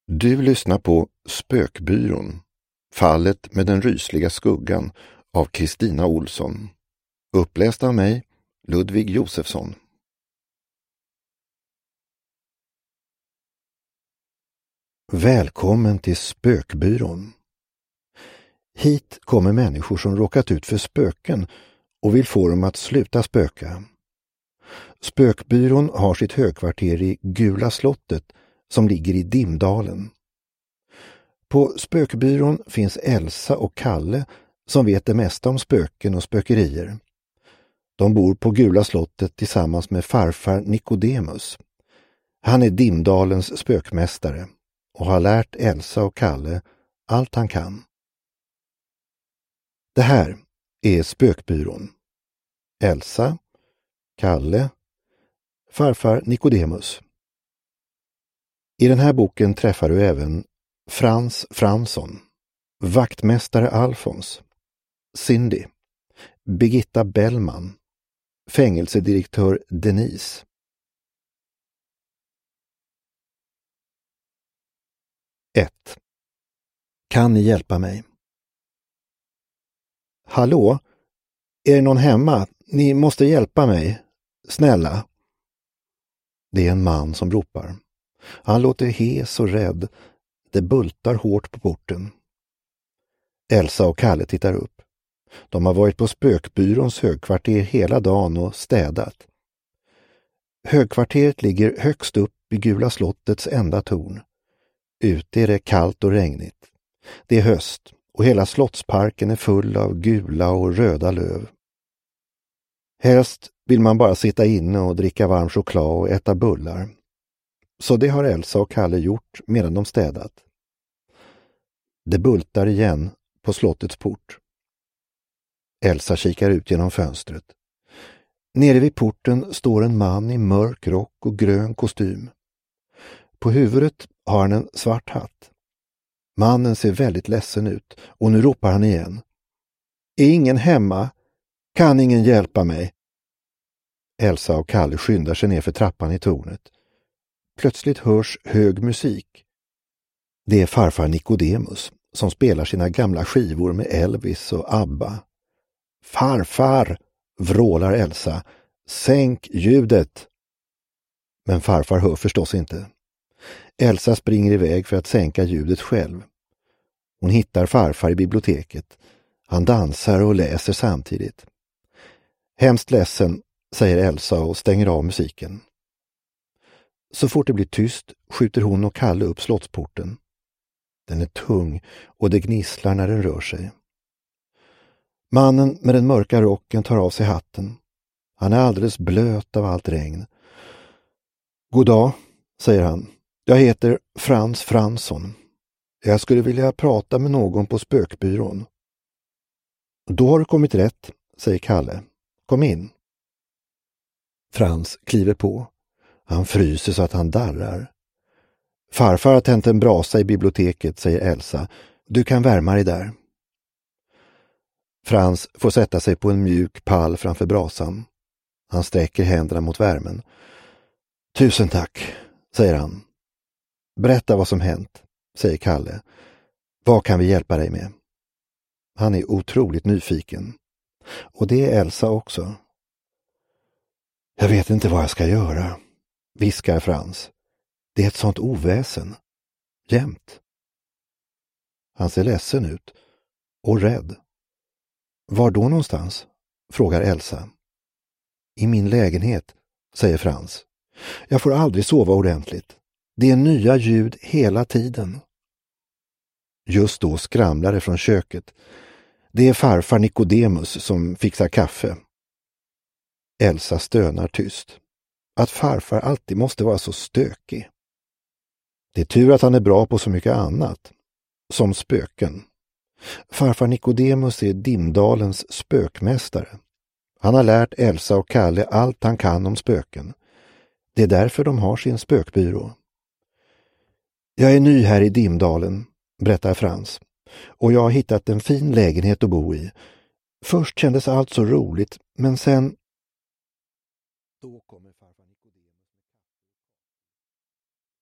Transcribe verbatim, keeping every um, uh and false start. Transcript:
Du lyssnar på Spökbyrån, fallet med den rysliga skuggan av Kristina Olsson. Uppläst av mig, Ludvig Josefsson. Välkommen till Spökbyrån. Hit kommer människor som råkat ut för spöken och vill få dem att sluta spöka. Spökbyrån har sitt högkvarter i Gula slottet som ligger i Dimdalen. På Spökbyrån finns Elsa och Kalle som vet det mesta om spöken och spökerier. De bor på Gula slottet tillsammans med farfar Nikodemus. Han är Dimdalens spökmästare och har lärt Elsa och Kalle allt han kan. Det här är Spökbyrån. Elsa, Kalle, farfar Nikodemus. I den här boken träffar du även Frans Fransson, vaktmästare Alfons, Cindy, Birgitta Bellman, fängelsedirektör Denise. ett. Kan ni hjälpa mig? Hallå? Är det någon hemma? Ni måste hjälpa mig. Snälla. Det är en man som ropar. Han låter hes och rädd. Det bultar hårt på porten. Elsa och Kalle tittar upp. De har varit på Spökbyråns högkvarter hela dagen och städat. Högkvarteret ligger högst upp i Gula slottets enda torn. Ute är det kallt och regnigt. Det är höst och hela slottsparken är full av gula och röda löv. Helst vill man bara sitta inne och dricka varm choklad och äta bullar. Så det har Elsa och Kalle gjort medan de städat. Det bultar igen på slottets port. Elsa kikar ut genom fönstret. Nere vid porten står en man i mörk rock och grön kostym. På huvudet har han en svart hatt. Mannen ser väldigt ledsen ut och nu ropar han igen. Är ingen hemma? Kan ingen hjälpa mig? Elsa och Kalle skyndar sig ner för trappan i tornet. Plötsligt hörs hög musik. Det är farfar Nikodemus som spelar sina gamla skivor med Elvis och ABBA. Farfar, vrålar Elsa. Sänk ljudet. Men farfar hör förstås inte. Elsa springer iväg för att sänka ljudet själv. Hon hittar farfar i biblioteket. Han dansar och läser samtidigt. Hemskt ledsen, säger Elsa och stänger av musiken. Så fort det blir tyst skjuter hon och Kalle upp slottsporten. Den är tung och det gnisslar när den rör sig. Mannen med den mörka rocken tar av sig hatten. Han är alldeles blöt av allt regn. God dag, säger han. Jag heter Frans Fransson. Jag skulle vilja prata med någon på Spökbyrån. Då har du kommit rätt, säger Kalle. Kom in. Frans kliver på. Han fryser så att han darrar. Farfar har tänt en brasa i biblioteket, säger Elsa. Du kan värma dig där. Frans får sätta sig på en mjuk pall framför brasan. Han sträcker händerna mot värmen. Tusen tack, säger han. Berätta vad som hänt, säger Kalle. Vad kan vi hjälpa dig med? Han är otroligt nyfiken. Och det är Elsa också. Jag vet inte vad jag ska göra, viskar Frans. Det är ett sånt oväsen. Jämt. Han ser ledsen ut. Och rädd. Var då någonstans? Frågar Elsa. I min lägenhet, säger Frans. Jag får aldrig sova ordentligt. Det är nya ljud hela tiden. Just då skramlar det från köket. Det är farfar Nikodemus som fixar kaffe. Elsa stönar tyst. Att farfar alltid måste vara så stökig. Det är tur att han är bra på så mycket annat. Som spöken. Farfar Nikodemus är Dimdalens spökmästare. Han har lärt Elsa och Kalle allt han kan om spöken. Det är därför de har sin spökbyrå. Jag är ny här i Dimdalen, berättar Frans. Och jag har hittat en fin lägenhet att bo i. Först kändes allt så roligt, men sen...